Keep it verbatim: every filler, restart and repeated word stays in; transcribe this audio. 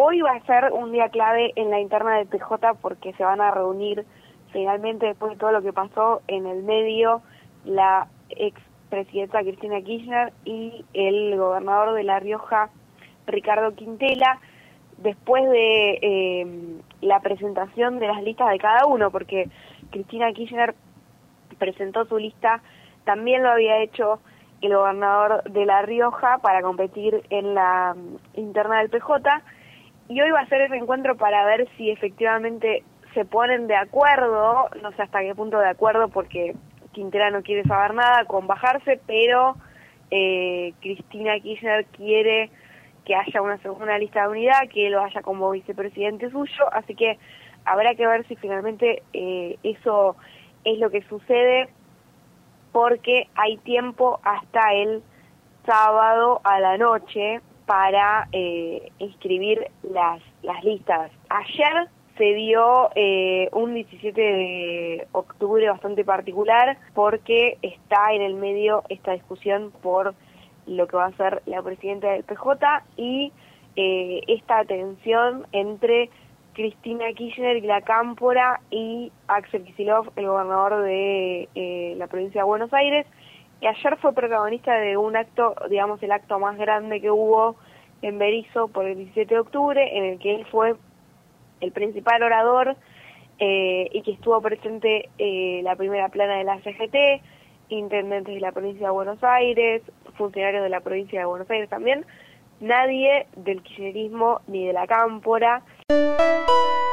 hoy va a ser un día clave en la interna del P J porque se van a reunir finalmente, después de todo lo que pasó en el medio, la expresidenta Cristina Kirchner y el gobernador de La Rioja, Ricardo Quintela, después de eh, la presentación de las listas de cada uno, porque Cristina Kirchner presentó su lista, también lo había hecho el gobernador de La Rioja para competir en la interna del P J, y hoy va a ser el encuentro para ver si efectivamente se ponen de acuerdo, no sé hasta qué punto de acuerdo, porque Quintela no quiere saber nada con bajarse, pero eh, Cristina Kirchner quiere que haya una segunda lista de unidad, que lo haya como vicepresidente suyo, así que habrá que ver si finalmente eh, eso es lo que sucede, porque hay tiempo hasta el sábado a la noche para eh, inscribir las, las listas. Ayer se dio eh, un diecisiete de octubre bastante particular porque está en el medio esta discusión por lo que va a ser la presidenta del P J y eh, esta tensión entre Cristina Kirchner y la Cámpora y Axel Kicillof, el gobernador de eh, la provincia de Buenos Aires, que ayer fue protagonista de un acto, digamos el acto más grande que hubo en Berisso por el diecisiete de octubre, en el que él fue el principal orador eh, y que estuvo presente eh, la primera plana de la C G T, intendentes de la provincia de Buenos Aires, funcionarios de la provincia de Buenos Aires también, nadie del kirchnerismo ni de la Cámpora.